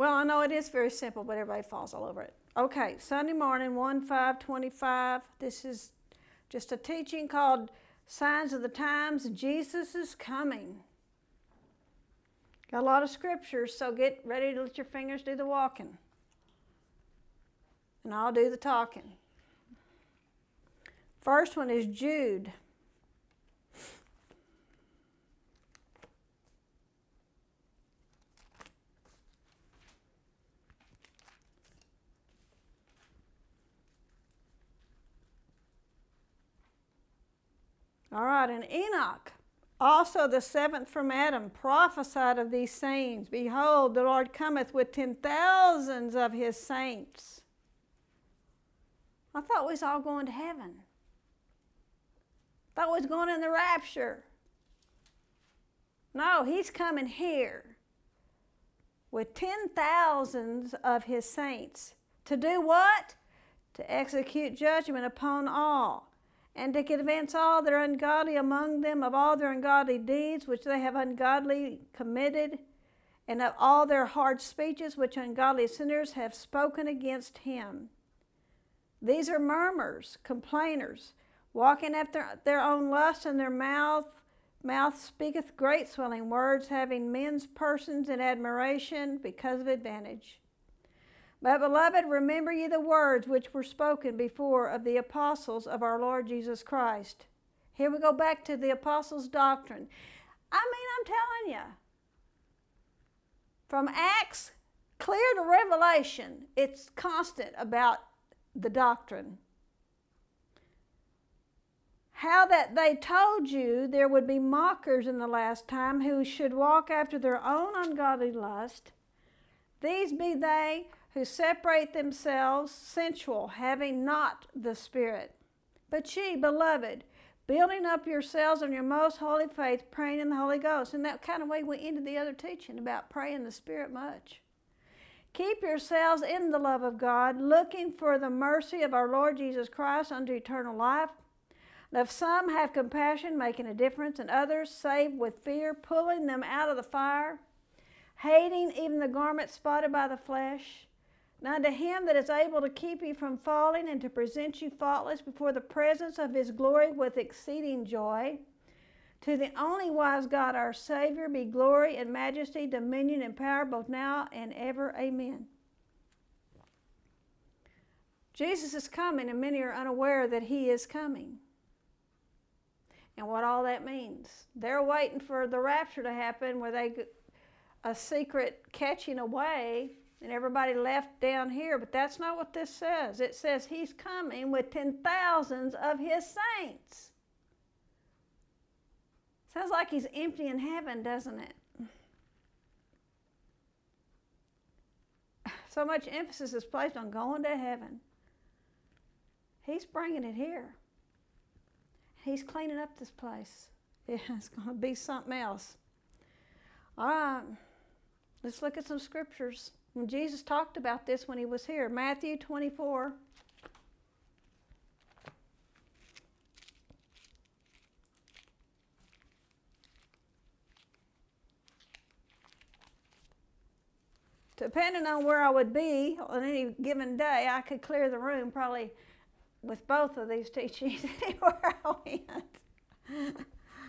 Well, I know it is very simple, but everybody falls all over it. Okay, Sunday morning, 1/5/25. This is just a teaching called Signs of the Times. Jesus is coming. Got a lot of scriptures, so get ready to let your fingers do the walking. And I'll do the talking. First one is Jude. All right, and Enoch, also the seventh from Adam, prophesied of these sayings. Behold, the Lord cometh with 10,000s of his saints. I thought we was all going to heaven. I thought we was going in the rapture. No, he's coming here with 10,000s of his saints. To do what? To execute judgment upon all, and to convince all that are ungodly among them of all their ungodly deeds which they have ungodly committed, and of all their hard speeches which ungodly sinners have spoken against him. These are murmurers, complainers, walking after their own lust, and their mouth speaketh great swelling words, having men's persons in admiration because of advantage. But, beloved, remember ye the words which were spoken before of the apostles of our Lord Jesus Christ. Here we go back to the apostles' doctrine. I mean, I'm telling you, from Acts clear to Revelation, it's constant about the doctrine. How that they told you there would be mockers in the last time who should walk after their own ungodly lust. These be they who separate themselves sensual, having not the Spirit. But ye, beloved, building up yourselves on your most holy faith, praying in the Holy Ghost. And that kind of way we ended the other teaching about praying in the Spirit much. Keep yourselves in the love of God, looking for the mercy of our Lord Jesus Christ unto eternal life. And if some have compassion, making a difference, and others save with fear, pulling them out of the fire, hating even the garment spotted by the flesh. Now to him that is able to keep you from falling and to present you faultless before the presence of his glory with exceeding joy, to the only wise God our Savior be glory and majesty, dominion and power both now and ever. Amen. Jesus is coming, and many are unaware that he is coming. And what all that means. They're waiting for the rapture to happen, where a secret catching away, and everybody left down here. But that's not what this says. It says he's coming with 10,000s of his saints. Sounds like he's emptying heaven, doesn't it? So much emphasis is placed on going to heaven. He's bringing it here. He's cleaning up this place. Yeah, it's going to be something else. All right, let's look at some scriptures. When Jesus talked about this when he was here, Matthew 24. Depending on where I would be on any given day, I could clear the room probably with both of these teachings anywhere I went.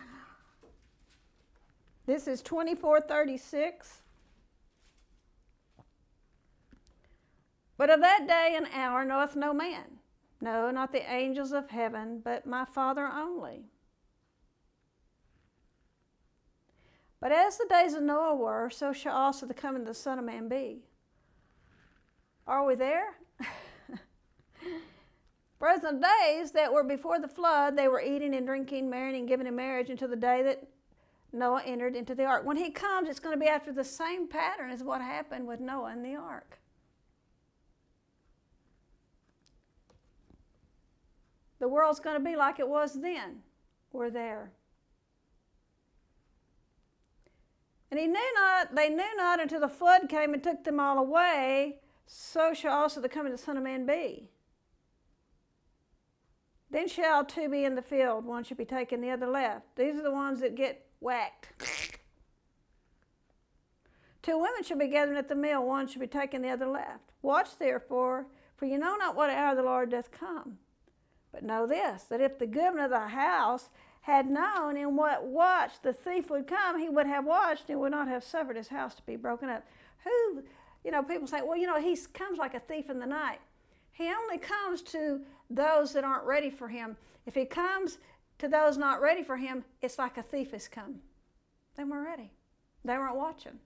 This is 24:36. But of that day and hour knoweth no man, no, not the angels of heaven, but my Father only. But as the days of Noah were, so shall also the coming of the Son of Man be. Are we there? Present days that were before the flood, they were eating and drinking, marrying and giving in marriage until the day that Noah entered into the ark. When he comes, it's going to be after the same pattern as what happened with Noah and the ark. The world's going to be like it was then. We're there. And they knew not until the flood came and took them all away, so shall also the coming of the Son of Man be. Then shall two be in the field, one shall be taken, the other left. These are the ones that get whacked. 2 women shall be gathering at the mill, one shall be taken, the other left. Watch therefore, for you know not what hour the Lord doth come. But know this, that if the goodman of the house had known in what watch the thief would come, he would have watched and would not have suffered his house to be broken up. Who, people say, well, he comes like a thief in the night. He only comes to those that aren't ready for him. If he comes to those not ready for him, it's like a thief has come. They weren't ready. They weren't watching.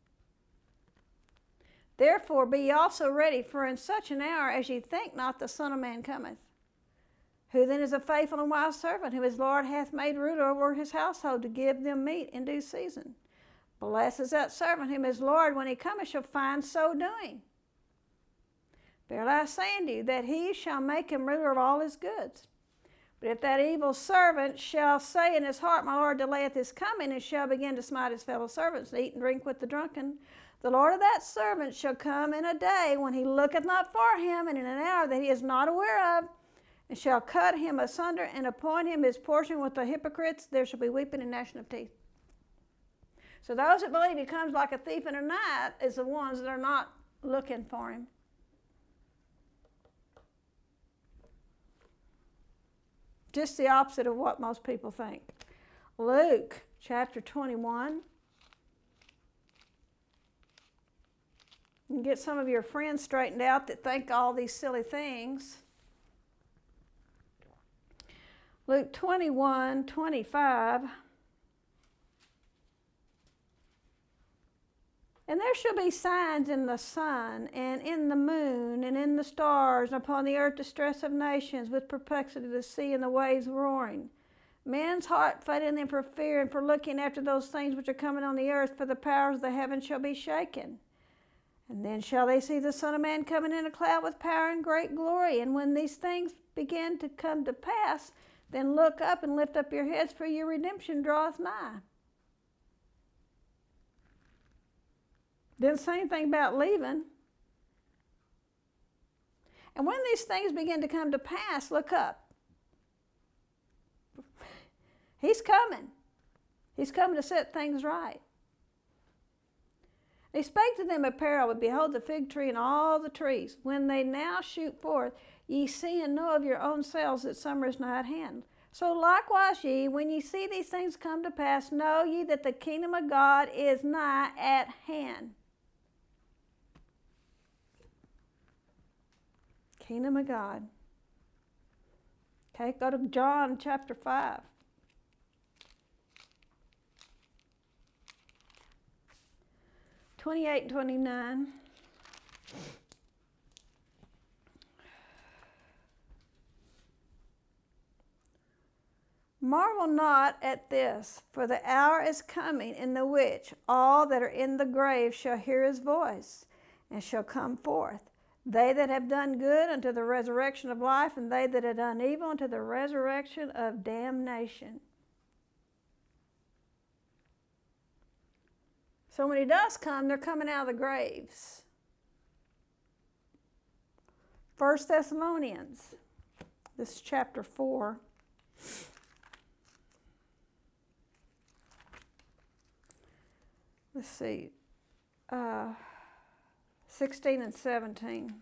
Therefore be ye also ready, for in such an hour as ye think not, the Son of Man cometh. Who then is a faithful and wise servant, who his Lord hath made ruler over his household, to give them meat in due season? Blessed is that servant whom his Lord, when he cometh, shall find so doing. Verily I say unto you, that he shall make him ruler of all his goods. But if that evil servant shall say in his heart, my Lord delayeth his coming, and shall begin to smite his fellow servants, and eat and drink with the drunken, the Lord of that servant shall come in a day when he looketh not for him, and in an hour that he is not aware of, and shall cut him asunder, and appoint him his portion with the hypocrites. There shall be weeping and gnashing of teeth. So those that believe he comes like a thief in the night is the ones that are not looking for him. Just the opposite of what most people think. Luke chapter 21. You can get some of your friends straightened out that think all these silly things. Luke 21:25. And there shall be signs in the sun, and in the moon, and in the stars, and upon the earth distress of nations, with perplexity of the sea and the waves roaring. Men's heart faint in them for fear, and for looking after those things which are coming on the earth, for the powers of the heavens shall be shaken. And then shall they see the Son of Man coming in a cloud with power and great glory. And when these things begin to come to pass, then look up and lift up your heads, for your redemption draweth nigh. Didn't say anything about leaving. And when these things begin to come to pass, look up. He's coming. He's coming to set things right. He spake to them a parable, behold the fig tree and all the trees. When they now shoot forth, ye see and know of your own selves that summer is nigh at hand. So likewise ye, when ye see these things come to pass, know ye that the kingdom of God is nigh at hand. Kingdom of God. Okay, go to John chapter 5. (28 and 29). Marvel not at this, for the hour is coming in the which all that are in the grave shall hear his voice, and shall come forth. They that have done good unto the resurrection of life, and they that have done evil unto the resurrection of damnation. So when he does come, they're coming out of the graves. 1 Thessalonians, this is chapter 4. Let's see, 16 and 17.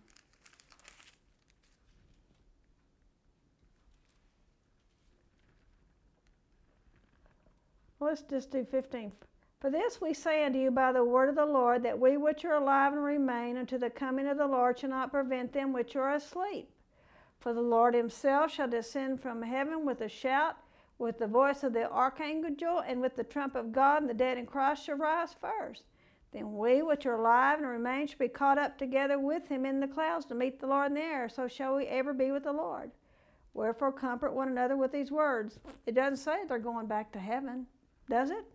Let's just do 15. For this we say unto you by the word of the Lord, that we which are alive and remain unto the coming of the Lord shall not prevent them which are asleep. For the Lord himself shall descend from heaven with a shout, with the voice of the archangel, and with the trump of God, and the dead in Christ shall rise first. Then we which are alive and remain shall be caught up together with him in the clouds to meet the Lord in the air. So shall we ever be with the Lord. Wherefore comfort one another with these words. It doesn't say they're going back to heaven, does it?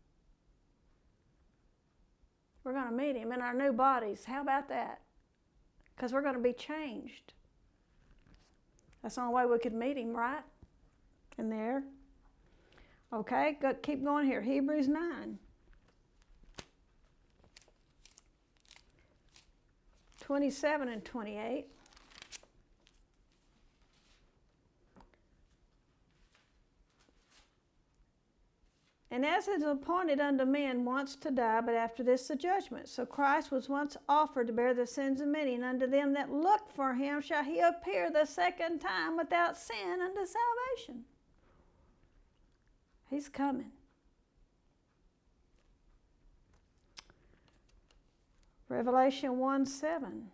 We're going to meet him in our new bodies. How about that? Because we're going to be changed. That's the only way we could meet him, right? In there. Okay, keep going here. Hebrews 9. 27 and 28. And as it is appointed unto men once to die, but after this the judgment. So Christ was once offered to bear the sins of many, and unto them that look for him shall he appear the second time without sin unto salvation. He's coming. Revelation 1:7.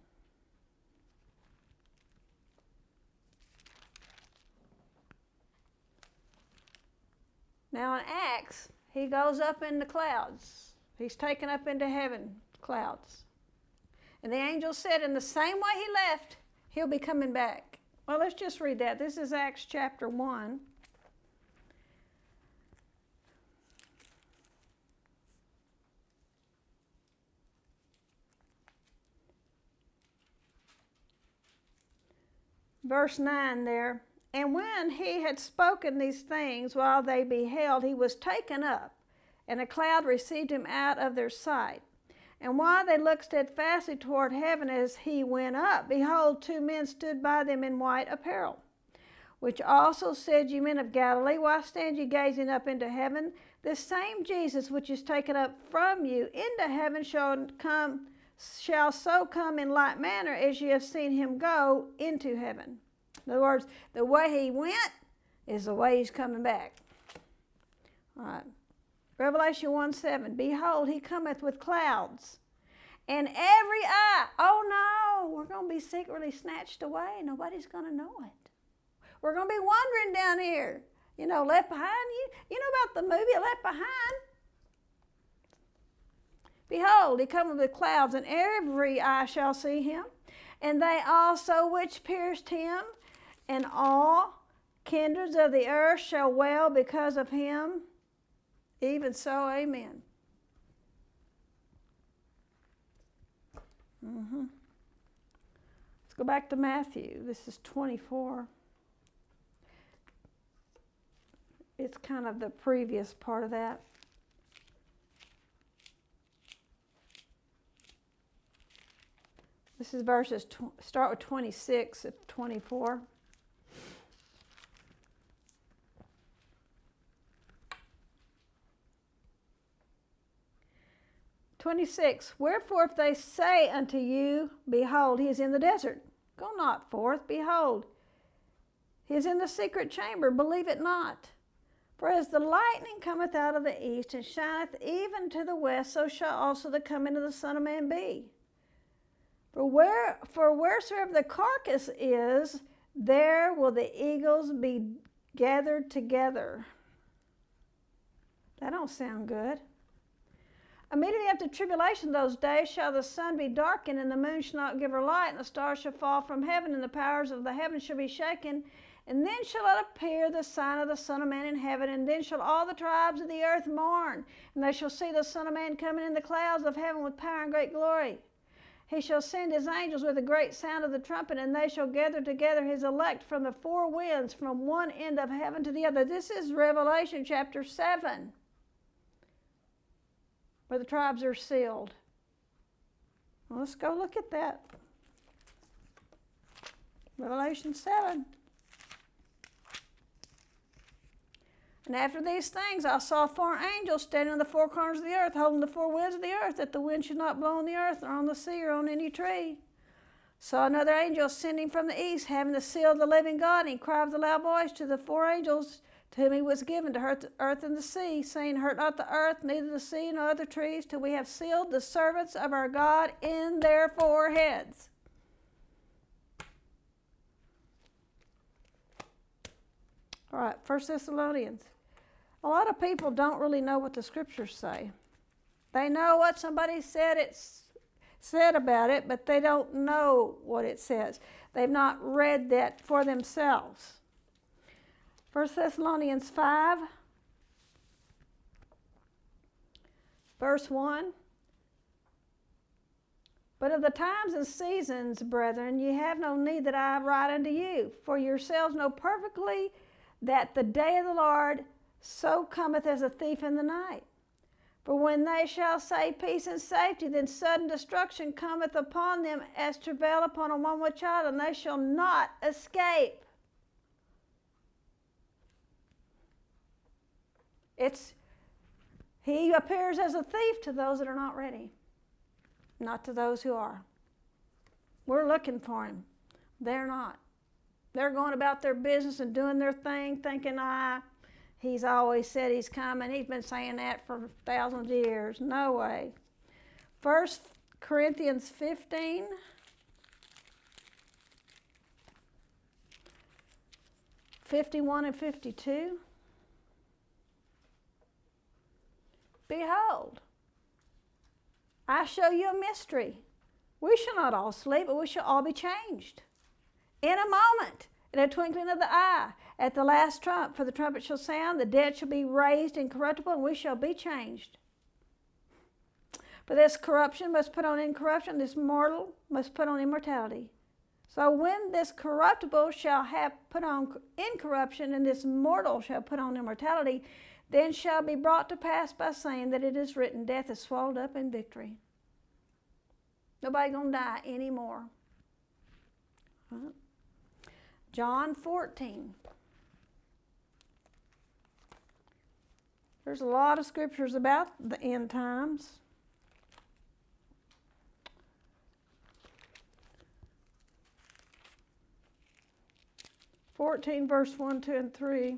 Now in Acts, he goes up in the clouds. He's taken up into heaven, clouds. And the angel said, in the same way he left, he'll be coming back. Well, let's just read that. This is Acts chapter 1. Verse 9 there. And when he had spoken these things while they beheld, he was taken up, and a cloud received him out of their sight. And while they looked steadfastly toward heaven as he went up, behold, two men stood by them in white apparel, which also said, Ye men of Galilee, why stand ye gazing up into heaven? This same Jesus which is taken up from you into heaven shall so come in like manner as ye have seen him go into heaven. In other words, the way he went is the way he's coming back. All right. Revelation 1:7. Behold, he cometh with clouds, and every eye, oh no, we're going to be secretly snatched away. Nobody's going to know it. We're going to be wandering down here, left behind. You know about the movie Left Behind? Behold, he cometh with clouds, and every eye shall see him, and they also which pierced him, and all kindreds of the earth shall wail because of him. Even so, amen. Let's go back to Matthew. This is 24. It's kind of the previous part of that. This is verses, start with 26 of 24. Wherefore if they say unto you, Behold, he is in the desert, go not forth. Behold, he is in the secret chamber, believe it not. For as the lightning cometh out of the east, and shineth even to the west, so shall also the coming of the Son of Man be. For wheresoever the carcass is, there will the eagles be gathered together. That don't sound good. Immediately after tribulation those days shall the sun be darkened, and the moon shall not give her light, and the stars shall fall from heaven, and the powers of the heavens shall be shaken. And then shall it appear the sign of the Son of Man in heaven, and then shall all the tribes of the earth mourn, and they shall see the Son of Man coming in the clouds of heaven with power and great glory. He shall send his angels with a great sound of the trumpet, and they shall gather together his elect from the four winds, from one end of heaven to the other. This is Revelation chapter 7. Where the tribes are sealed. Well, let's go look at that. Revelation 7. And after these things I saw four angels standing on the four corners of the earth, holding the four winds of the earth, that the wind should not blow on the earth, nor on the sea, or on any tree. Saw another angel ascending from the east, having the seal of the living God, and he cried with a loud voice to the four angels to whom he was given to hurt the earth and the sea, saying, Hurt not the earth, neither the sea, nor other trees, till we have sealed the servants of our God in their foreheads. All right, 1 Thessalonians. A lot of people don't really know what the scriptures say. They know what somebody said about it, but they don't know what it says. They've not read that for themselves. 1 Thessalonians 5, verse 1. But of the times and seasons, brethren, ye have no need that I write unto you, for yourselves know perfectly that the day of the Lord so cometh as a thief in the night. For when they shall say peace and safety, then sudden destruction cometh upon them as travail upon a woman with child, and they shall not escape. It's He appears as a thief to those that are not ready, not to those who are. We're looking for him. They're not. They're going about their business and doing their thing, thinking, he's always said he's coming. He's been saying that for thousands of years. No way. 1 Corinthians 15. (51 and 52). Behold, I show you a mystery. We shall not all sleep, but we shall all be changed. In a moment, in a twinkling of the eye, at the last trump, for the trumpet shall sound, the dead shall be raised incorruptible, and we shall be changed. For this corruption must put on incorruption, this mortal must put on immortality. So when this corruptible shall have put on incorruption, and this mortal shall put on immortality, then shall be brought to pass by saying that it is written, death is swallowed up in victory. Nobody gonna die anymore. Right. John 14. There's a lot of scriptures about the end times. Verse 1, 2, and 3.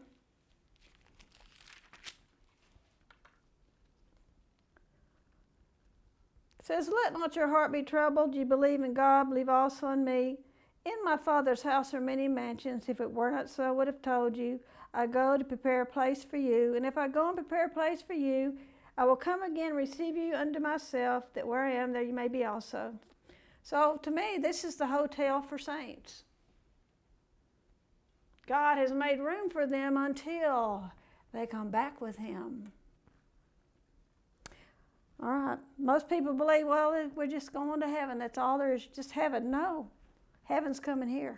It says, let not your heart be troubled. You believe in God, believe also in me. In my Father's house are many mansions. If it were not so, I would have told you. I go to prepare a place for you. And if I go and prepare a place for you, I will come again and receive you unto myself, that where I am, there you may be also. So to me, this is the hotel for saints. God has made room for them until they come back with him. All right. Most people believe, well, we're just going to heaven. That's all there is, just heaven. No. Heaven's coming here.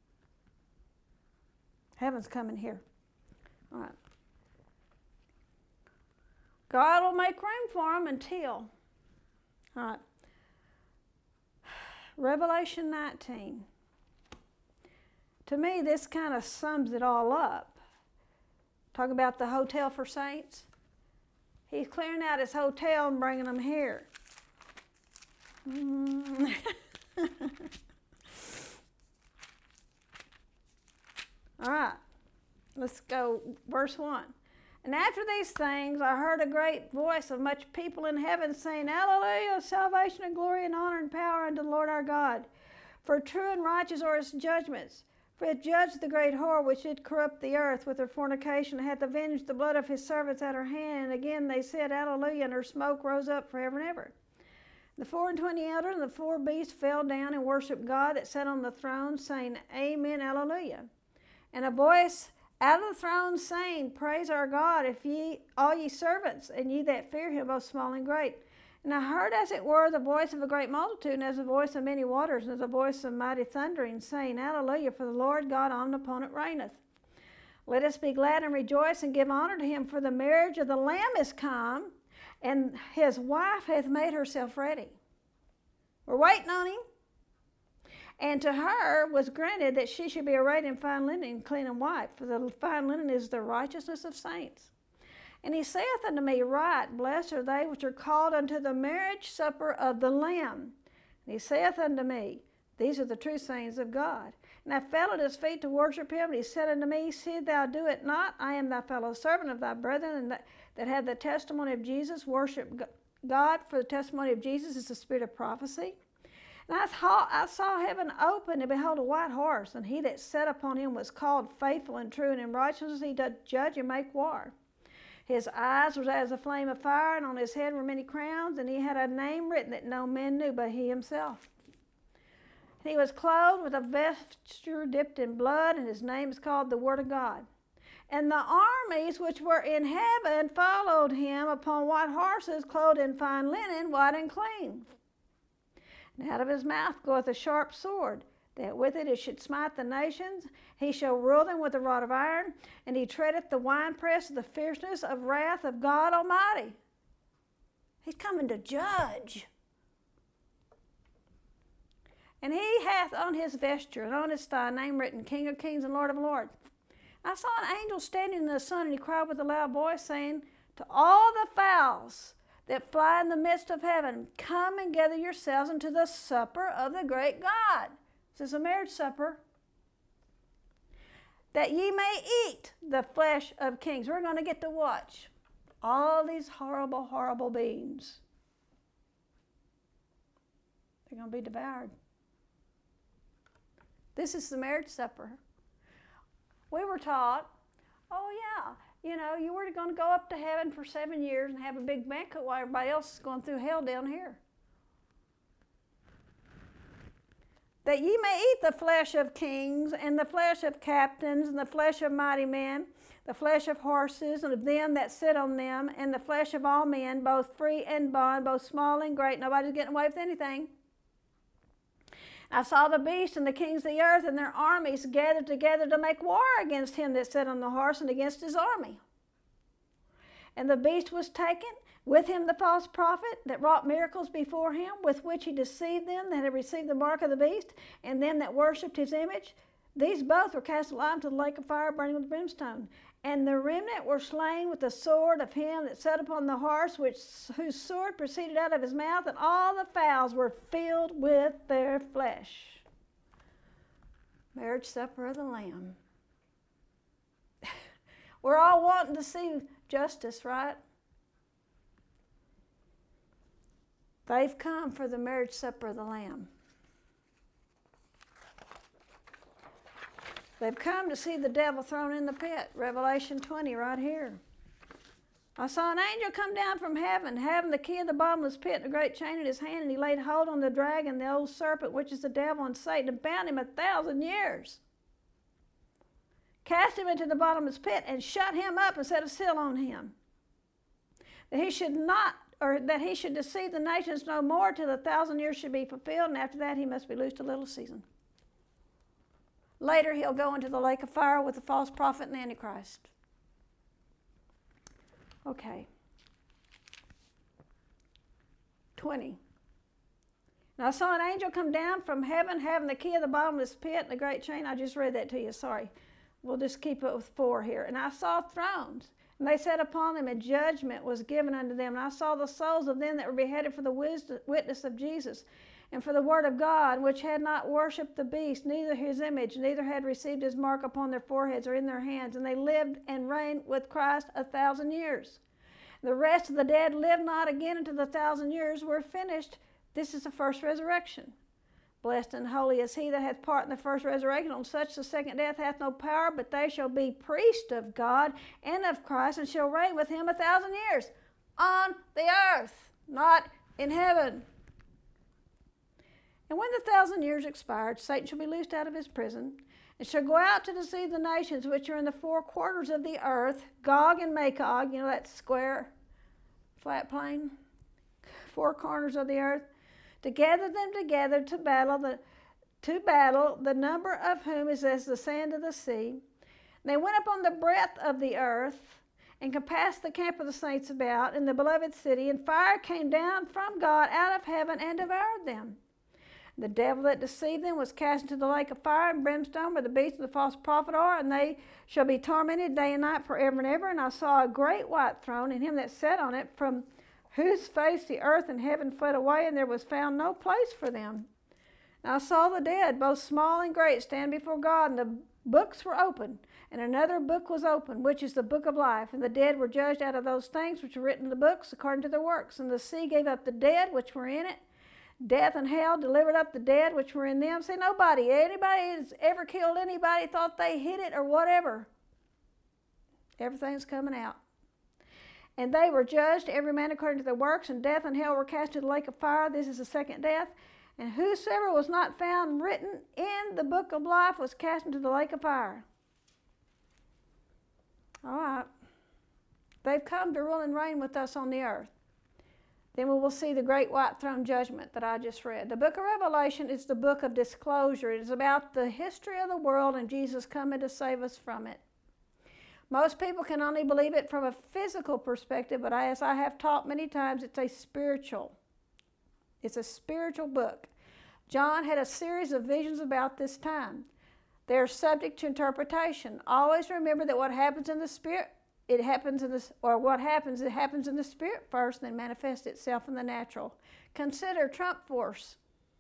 Heaven's coming here. All right. God will make room for them until. All right. Revelation 19. To me, this kind of sums it all up. Talk about the hotel for saints. He's clearing out his hotel and bringing them here. All right, let's go. Verse 1. And after these things, I heard a great voice of much people in heaven saying, Hallelujah, salvation and glory and honor and power unto the Lord our God. For true and righteous are his judgments. For it judged the great whore which did corrupt the earth with her fornication, and hath avenged the blood of his servants at her hand. And again they said, Hallelujah, and her smoke rose up forever and ever. The 24 elders and the 4 beasts fell down and worshipped God that sat on the throne, saying, Amen, Hallelujah. And a voice out of the throne saying, Praise our God, if ye, all ye servants, and ye that fear him, both small and great. And I heard as it were the voice of a great multitude, and as the voice of many waters, and as the voice of mighty thundering, saying, Hallelujah, for the Lord God omnipotent reigneth. Let us be glad and rejoice and give honor to him, for the marriage of the Lamb is come, and his wife hath made herself ready. We're waiting on him. And to her was granted that she should be arrayed in fine linen, clean and white, for the fine linen is the righteousness of saints. And he saith unto me, Right, blessed are they which are called unto the marriage supper of the Lamb. And he saith unto me, These are the true sayings of God. And I fell at his feet to worship him. And he said unto me, See thou do it not. I am thy fellow servant of thy brethren, and that have the testimony of Jesus. Worship God, for the testimony of Jesus is the spirit of prophecy. And I saw heaven open, and behold, a white horse. And he that sat upon him was called Faithful and True, and in righteousness he doth judge and make war. His eyes were as a flame of fire, and on his head were many crowns, and he had a name written that no man knew but he himself. And he was clothed with a vesture dipped in blood, and his name is called the Word of God. And the armies which were in heaven followed him upon white horses, clothed in fine linen, white and clean. And out of his mouth goeth a sharp sword, that with it should smite the nations. He shall rule them with a rod of iron, and he treadeth the winepress of the fierceness of wrath of God Almighty. He's coming to judge. And he hath on his vesture and on his thigh a name written, King of Kings and Lord of Lords. I saw an angel standing in the sun, and he cried with a loud voice, saying, to all the fowls that fly in the midst of heaven, come and gather yourselves into the supper of the great God. This is a marriage supper. That ye may eat the flesh of kings. We're going to get to watch all these horrible, horrible beings. They're going to be devoured. This is the marriage supper. We were taught, oh yeah, you know, you were going to go up to heaven for 7 years and have a big banquet while everybody else is going through hell down here. That ye may eat the flesh of kings, and the flesh of captains, and the flesh of mighty men, the flesh of horses, and of them that sit on them, and the flesh of all men, both free and bond, both small and great. Nobody's getting away with anything. I saw the beast and the kings of the earth and their armies gathered together to make war against him that sat on the horse and against his army. And the beast was taken, with him the false prophet that wrought miracles before him, with which he deceived them that had received the mark of the beast, and them that worshipped his image. These both were cast alive into the lake of fire burning with brimstone. And the remnant were slain with the sword of him that sat upon the horse, whose sword proceeded out of his mouth, and all the fowls were filled with their flesh. Marriage supper of the Lamb. We're all wanting to see justice, right? They've come for the marriage supper of the Lamb. They've come to see the devil thrown in the pit. Revelation 20 right here. I saw an angel come down from heaven, having the key of the bottomless pit and a great chain in his hand, and he laid hold on the dragon, the old serpent, which is the devil and Satan, and bound him 1,000 years. Cast him into the bottomless pit and shut him up and set a seal on him, that he should deceive the nations no more till the 1,000 years should be fulfilled, and after that he must be loosed a little season. Later he'll go into the lake of fire with the false prophet and the Antichrist. Okay. 20. And I saw an angel come down from heaven, having the key of the bottomless pit and a great chain. I just read that to you, sorry. We'll just keep it with 4 here. And I saw thrones, and they sat upon them, and judgment was given unto them. And I saw the souls of them that were beheaded for the witness of Jesus, and for the word of God, which had not worshipped the beast, neither his image, neither had received his mark upon their foreheads or in their hands. And they lived and reigned with Christ 1,000 years. The rest of the dead lived not again until the 1,000 years were finished. This is the first resurrection. Blessed and holy is he that hath part in the first resurrection. On such the second death hath no power, but they shall be priests of God and of Christ, and shall reign with him 1,000 years on the earth, not in heaven. And when the 1,000 years expired, Satan shall be loosed out of his prison, and shall go out to deceive the nations which are in the 4 quarters of the earth, Gog and Magog, you know that square, flat plane, 4 corners of the earth, to gather them together to battle, the number of whom is as the sand of the sea. And they went upon the breadth of the earth, and compassed the camp of the saints about in the beloved city, and fire came down from God out of heaven and devoured them. The devil that deceived them was cast into the lake of fire and brimstone, where the beast and the false prophet are, and they shall be tormented day and night forever and ever. And I saw a great white throne, and him that sat on it, from whose face the earth and heaven fled away, and there was found no place for them. And I saw the dead, both small and great, stand before God, and the books were opened. And another book was opened, which is the book of life. And the dead were judged out of those things which were written in the books according to their works. And the sea gave up the dead which were in it. Death and hell delivered up the dead which were in them. See, anybody that's ever killed anybody thought they hit it or whatever. Everything's coming out. And they were judged, every man according to their works, and death and hell were cast into the lake of fire. This is the second death. And whosoever was not found written in the book of life was cast into the lake of fire. All right. They've come to rule and reign with us on the earth. Then we will see the great white throne judgment that I just read. The book of Revelation is the book of disclosure. It is about the history of the world and Jesus coming to save us from it. Most people can only believe it from a physical perspective, but as I have taught many times, it's a spiritual book. John had a series of visions about this time. They're subject to interpretation. Always remember that what happens in the spirit it happens in this, or what happens, it happens in the spirit first and then manifests itself in the natural. Consider Trump force.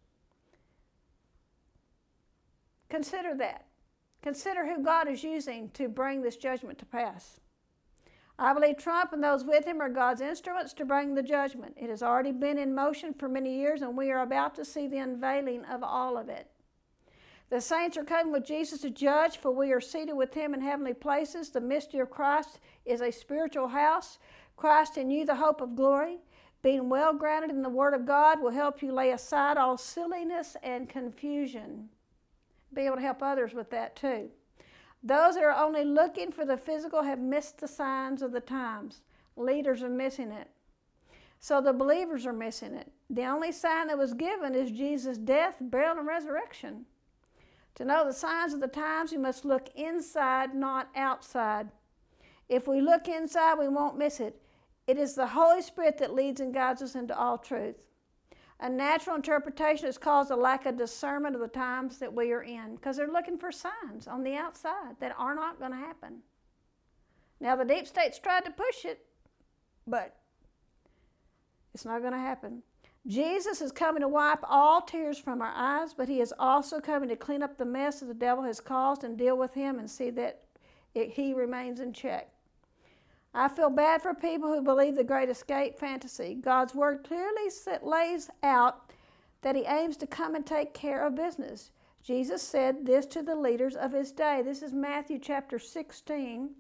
Consider that. Consider who God is using to bring this judgment to pass. I believe Trump and those with him are God's instruments to bring the judgment. It has already been in motion for many years, and we are about to see the unveiling of all of it. The saints are coming with Jesus to judge, for we are seated with him in heavenly places. The mystery of Christ is a spiritual house. Christ in you, the hope of glory. Being well grounded in the Word of God will help you lay aside all silliness and confusion. Be able to help others with that too. Those that are only looking for the physical have missed the signs of the times. Leaders are missing it. So the believers are missing it. The only sign that was given is Jesus' death, burial, and resurrection. To know the signs of the times, we must look inside, not outside. If we look inside, we won't miss it. It is the Holy Spirit that leads and guides us into all truth. A natural interpretation has caused a lack of discernment of the times that we are in, because they're looking for signs on the outside that are not going to happen. Now, the deep state's tried to push it, but it's not going to happen. Jesus is coming to wipe all tears from our eyes, but he is also coming to clean up the mess that the devil has caused and deal with him and see that he remains in check. I feel bad for people who believe the great escape fantasy. God's word clearly lays out that he aims to come and take care of business. Jesus said this to the leaders of his day. This is Matthew chapter 16.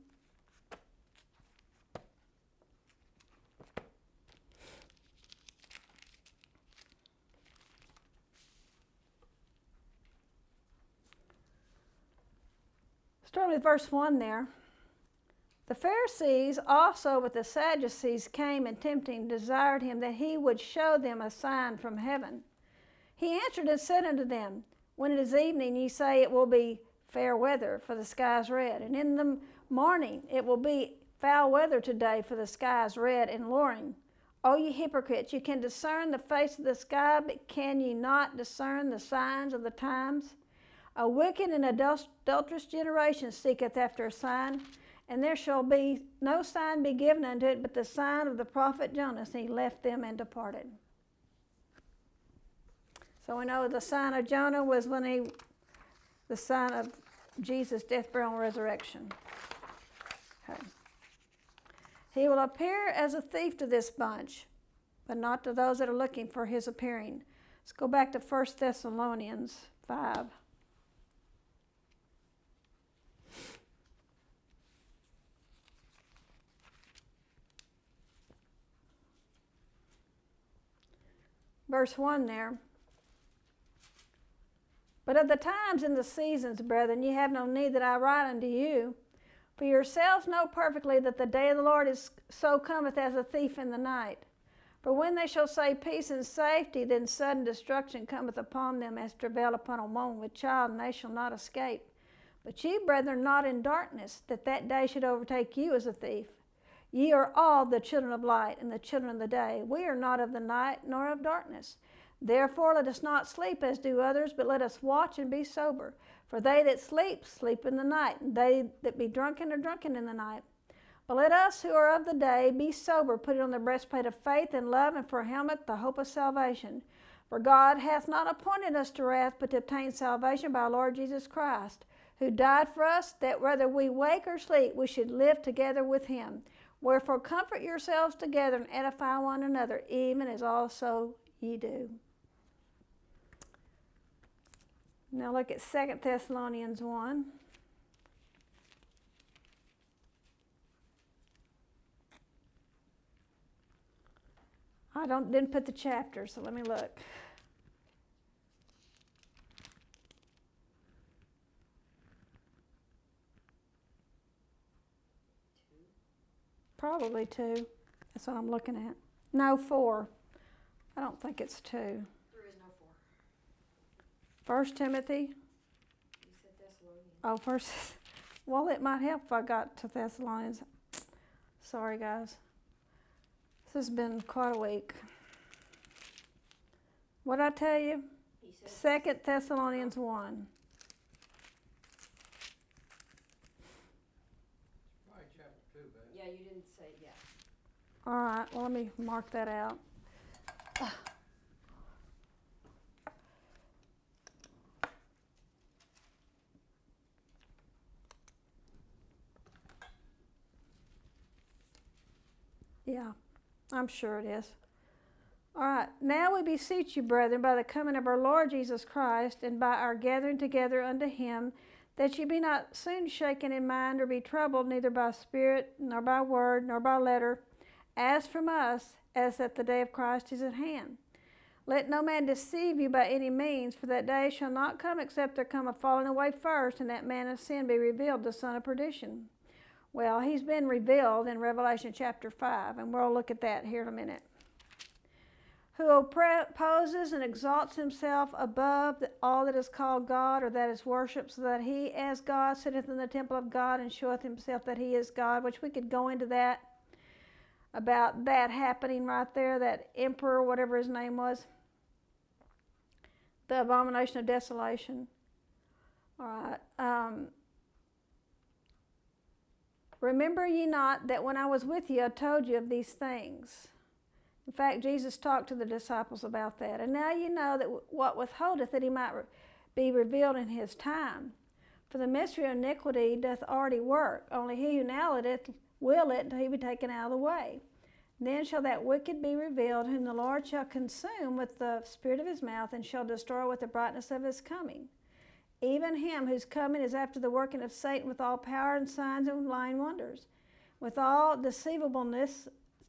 Starting with verse 1 there. The Pharisees also with the Sadducees came and tempting desired him that he would show them a sign from heaven. He answered and said unto them, when it is evening, ye say it will be fair weather, for the sky is red. And in the morning it will be foul weather today, for the sky is red and lowering. O ye hypocrites, you can discern the face of the sky, but can ye not discern the signs of the times? A wicked and adulterous generation seeketh after a sign, and there shall be no sign be given unto it but the sign of the prophet Jonas. And he left them and departed. So we know the sign of Jonah was the sign of Jesus' death, burial, and resurrection. Okay. He will appear as a thief to this bunch, but not to those that are looking for his appearing. Let's go back to 1 Thessalonians 5. Verse 1 there. But of the times and the seasons, brethren, ye have no need that I write unto you. For yourselves know perfectly that the day of the Lord is so cometh as a thief in the night. For when they shall say peace and safety, then sudden destruction cometh upon them as travail upon a woman with child, and they shall not escape. But ye, brethren, not in darkness, that that day should overtake you as a thief. Ye are all the children of light and the children of the day. We are not of the night nor of darkness. Therefore let us not sleep as do others, but let us watch and be sober. For they that sleep, sleep in the night, and they that be drunken are drunken in the night. But let us who are of the day be sober, put on the breastplate of faith and love, and for a helmet the hope of salvation. For God hath not appointed us to wrath, but to obtain salvation by our Lord Jesus Christ, who died for us, that whether we wake or sleep, we should live together with him. Wherefore comfort yourselves together and edify one another, even as also ye do. Now look at 2 Thessalonians 1. I didn't put the chapter, so let me look. Probably 2. That's what I'm looking at. No, 4. I don't think it's 2. There is no 4. 1 Timothy. You said Thessalonians. Oh, first. Well, it might help if I got to Thessalonians. Sorry, guys. This has been quite a week. What did I tell you? 2 Thessalonians 1. Yeah, All right, well, let me mark that out. Yeah, I'm sure it is. All right, now we beseech you, brethren, by the coming of our Lord Jesus Christ, and by our gathering together unto him, that ye be not soon shaken in mind, or be troubled, neither by spirit, nor by word, nor by letter, as from us, as that the day of Christ is at hand. Let no man deceive you by any means, for that day shall not come except there come a falling away first, and that man of sin be revealed, the son of perdition. Well, he's been revealed in Revelation chapter 5, and we'll look at that here in a minute. Who opposes and exalts himself above all that is called God, or that is worshipped, so that he as God sitteth in the temple of God, and showeth himself that he is God, which we could go into that, about that happening right there, that emperor, whatever his name was, the abomination of desolation. All right. Remember ye not that when I was with you, I told you of these things? In fact, Jesus talked to the disciples about that. And now you know that what withholdeth, that he might be revealed in his time. For the mystery of iniquity doth already work. Only he who now will it until he be taken out of the way. Then shall that wicked be revealed, whom the Lord shall consume with the spirit of his mouth, and shall destroy with the brightness of his coming. Even him whose coming is after the working of Satan, with all power and signs and lying wonders, with all deceivableness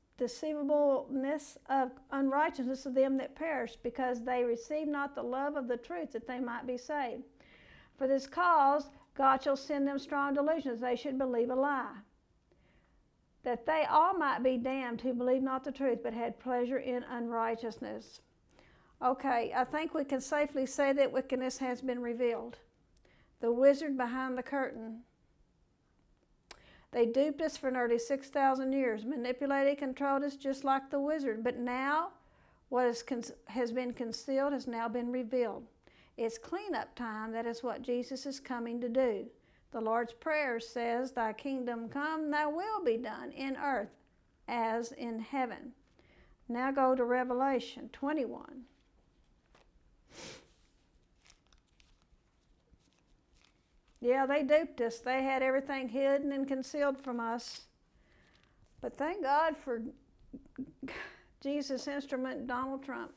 of unrighteousness of them that perish, because they receive not the love of the truth, that they might be saved. For this cause God shall send them strong delusions, they should believe a lie, that they all might be damned who believe not the truth, but had pleasure in unrighteousness. Okay, I think we can safely say that wickedness has been revealed. The wizard behind the curtain. They duped us for nearly 6,000 years, manipulated, controlled us just like the wizard. But now, what has been concealed has now been revealed. It's cleanup time. That is what Jesus is coming to do. The Lord's Prayer says, thy kingdom come, thy will be done in earth as in heaven. Now go to Revelation 21. Yeah, they duped us. They had everything hidden and concealed from us. But thank God for Jesus' instrument, Donald Trump.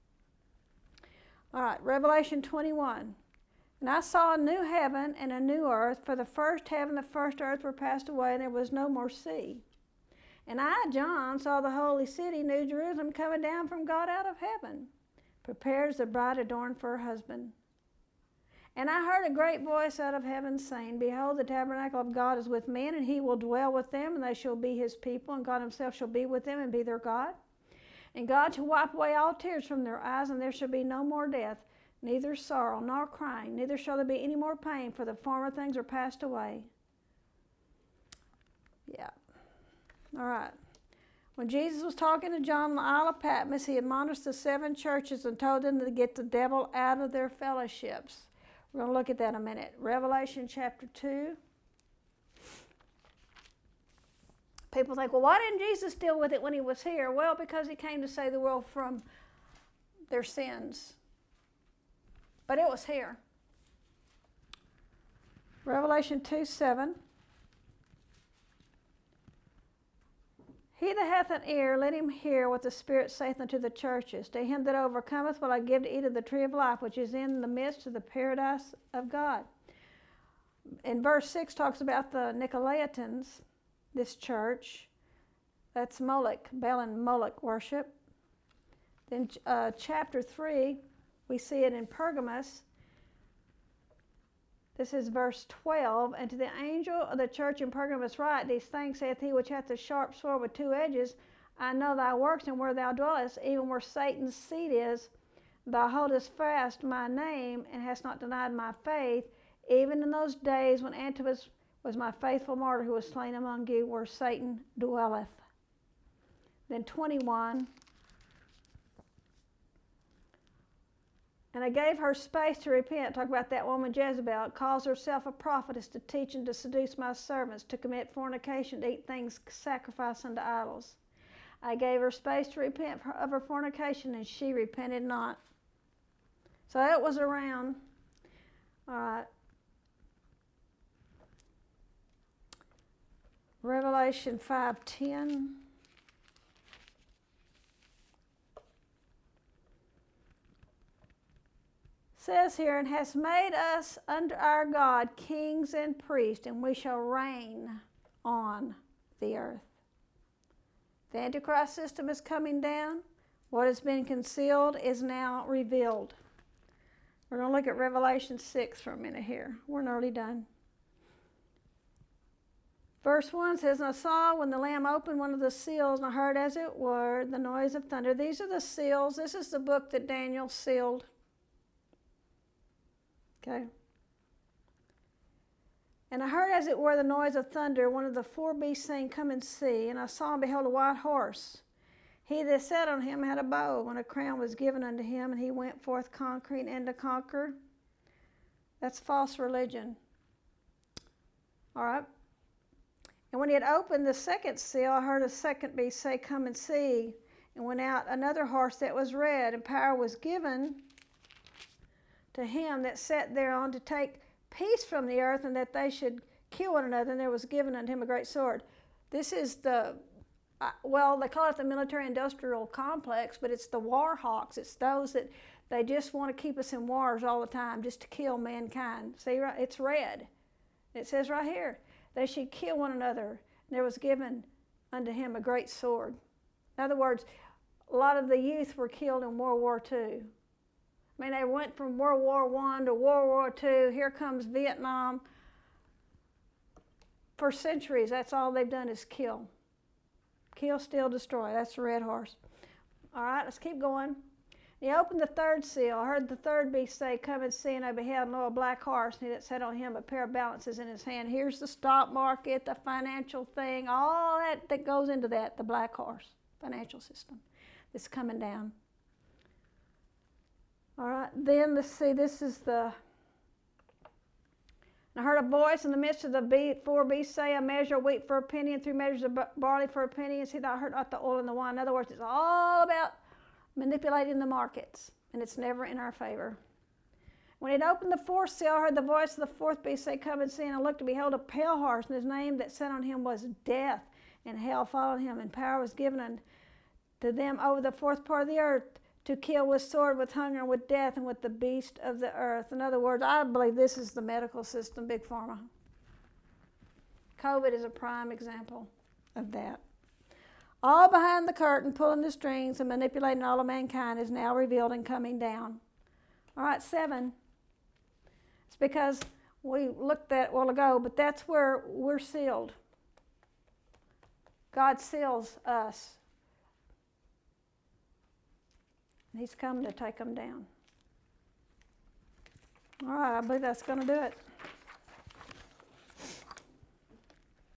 All right, Revelation 21. And I saw a new heaven and a new earth, for the first heaven and the first earth were passed away, and there was no more sea. And I, John, saw the holy city, New Jerusalem, coming down from God out of heaven, prepared as a bride adorned for her husband. And I heard a great voice out of heaven saying, behold, the tabernacle of God is with men, and he will dwell with them, and they shall be his people, and God himself shall be with them and be their God. And God shall wipe away all tears from their eyes, and there shall be no more death, neither sorrow nor crying, neither shall there be any more pain, for the former things are passed away. Yeah. All right. When Jesus was talking to John on the Isle of Patmos, he admonished the 7 churches and told them to get the devil out of their fellowships. We're going to look at that in a minute. Revelation chapter 2. People think, well, why didn't Jesus deal with it when he was here? Well, because he came to save the world from their sins. But it was here. Revelation 2:7. He that hath an ear, let him hear what the Spirit saith unto the churches. To him that overcometh will I give to eat of the tree of life, which is in the midst of the paradise of God. In verse 6 talks about the Nicolaitans, this church. That's Moloch, Baal and Moloch worship. Then chapter 3, we see it in Pergamos. This is verse 12. And to the angel of the church in Pergamos write, these things saith he which hath a sharp sword with 2 edges. I know thy works, and where thou dwellest, even where Satan's seat is. Thou holdest fast my name, and hast not denied my faith, even in those days when Antipas was my faithful martyr, who was slain among you, where Satan dwelleth. Then 21. And I gave her space to repent. Talk about that woman Jezebel. Calls herself a prophetess, to teach and to seduce my servants, to commit fornication, to eat things sacrificed unto idols. I gave her space to repent of her fornication, and she repented not. So it was around. All right. Revelation 5:10. Says here, and has made us unto our God kings and priests, and we shall reign on the earth. The Antichrist system is coming down. What has been concealed is now revealed. We're going to look at Revelation 6 for a minute here. We're nearly done. Verse 1 says, and I saw when the Lamb opened one of the seals, and I heard as it were the noise of thunder. These are the seals. This is the book that Daniel sealed. Okay. And I heard as it were the noise of thunder, one of the four beasts saying, come and see. And I saw and behold a white horse. He that sat on him had a bow, and a crown was given unto him, and he went forth conquering and to conquer. That's false religion. All right. And when he had opened the second seal, I heard a second beast say, come and see. And went out another horse that was red, and power was given to him that sat thereon to take peace from the earth, and that they should kill one another, and there was given unto him a great sword. This is the, well, they call it the military-industrial complex, but it's the war hawks. It's those that they just want to keep us in wars all the time, just to kill mankind. See, right? It's red. It says right here, they should kill one another, and there was given unto him a great sword. In other words, a lot of the youth were killed in World War II. I mean, they went from World War I to World War II. Here comes Vietnam. For centuries, that's all they've done is kill. Kill, steal, destroy. That's the red horse. All right, let's keep going. He opened the third seal. I heard the third beast say, come and see, and I beheld, lo, a black horse, and he that sat on him a pair of balances in his hand. Here's the stock market, the financial thing, all that goes into that, the black horse, financial system that's coming down. All right, then let's see, this is the, and I heard a voice in the midst of the four beasts say, a measure of wheat for a penny, and 3 measures of barley for a penny, and see that I heard not the oil and the wine. In other words, it's all about manipulating the markets, and it's never in our favor. When it opened the fourth seal, I heard the voice of the fourth beast say, come and see, and I looked, and beheld a pale horse, and his name that sat on him was Death, and hell followed him, and power was given unto them over the fourth part of the earth, to kill with sword, with hunger, and with death, and with the beast of the earth. In other words, I believe this is the medical system, Big Pharma. COVID is a prime example of that. All behind the curtain, pulling the strings and manipulating all of mankind is now revealed and coming down. All right, 7. It's because we looked at it a while ago, but that's where we're sealed. God seals us. He's coming to take them down. All right, I believe that's going to do it.